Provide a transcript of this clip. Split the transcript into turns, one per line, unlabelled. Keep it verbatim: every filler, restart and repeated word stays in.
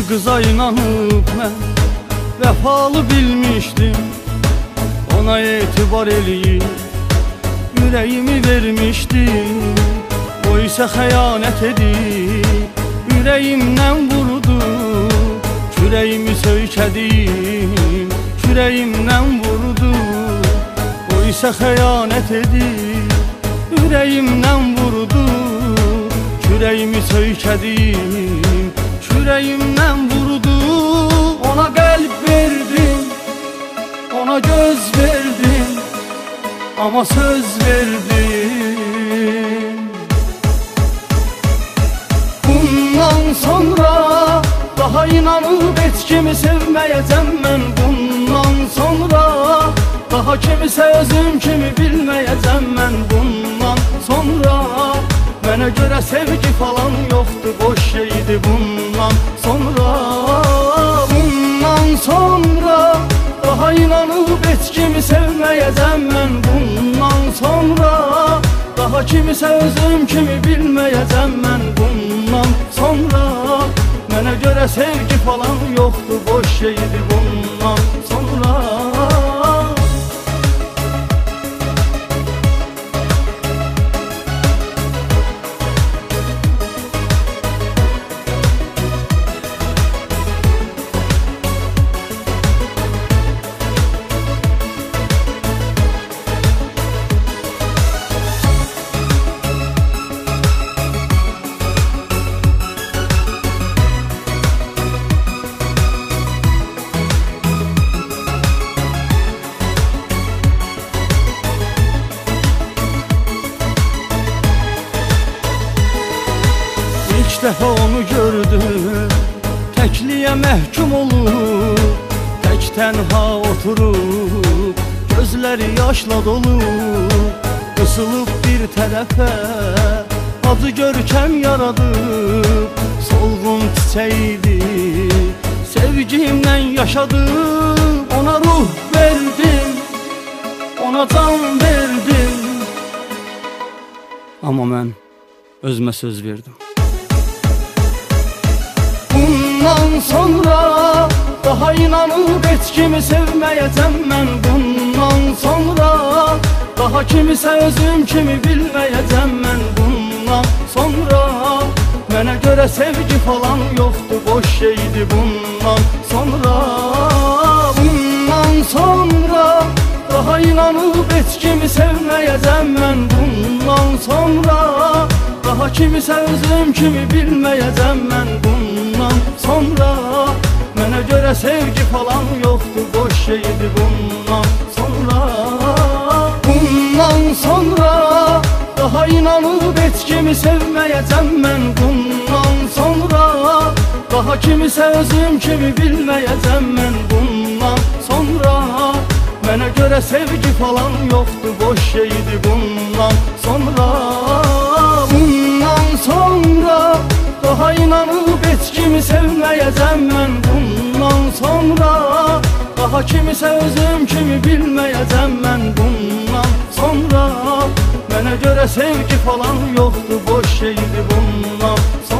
qıza inanıb mən vəfalı bilmişdim, ona etibar eləyib ürəyimi vermişdim. O isə xəyanət edib ürəyimdən vurdu, kürəyimi söykədim, kürəyimdən vurdu. O isə xəyanət edib ürəyimdən vurdu, kürəyimi söykədim, kürəyimdən vurdu. Ona qəlb verdim, ona göz verdim, amma söz verdim. Bundan sonra daha inanıb heç kimi sevməyəcəm mən. Bundan sonra daha kimisə özüm kimi bilməyəcəm mən. Bundan sonra mənə görə sevgi falan yoxdur, boş şeydi bundan sonra. Bundan sonra daha inanıb heç kimi sevməyəcəm mən. Bundan sonra daha kimisə özüm kimi bilməyəcəm mən. Bundan sonra mənə görə sevgi falan yoxdur, boş şeydi bundan sonra. İlk dəfə onu gördüm, təkliyə məhkum olub, tək tənha oturub, gözləri yaşla dolub, qısılıb bir tərəfə, acı görkəm yaradıb. Solğun çiçəkdi, sevgimlə yaşadım, ona ruh verdim, ona can verdim. Amma mən özümə söz verdim. Bundan sonra daha inanıb heç kimi sevməyəcəm mən. Bundan sonra daha kimisə özüm kimi bilməyəcəm mən. Bundan sonra mənə görə sevgi falan yoxdur, boş şeydi bundan sonra. Bundan sonra daha inanıb heç kimi sevməyəcəm mən. Bundan sonra daha kimisə özüm kimi bilməyəcəm mən. Bundan sonra mənə görə sevgi falan yoxdur, boş şeydi bundan sonra. Bundan sonra daha inanıb heç kimi sevməyəcəm mən. Bundan sonra daha kimisə özüm kimi bilməyəcəm mən. Bundan sonra mənə görə sevgi falan yoxdur, boş şeydi bundan sonra. Bundan sonra daha inanıb heç kimi sevməyəcəm mən. Bundan sonra daha kimisə özüm kimi bilməyəcəm mən. Bundan sonra mənə görə sevgi falan yoxdur, boş şeydi bundan sonra.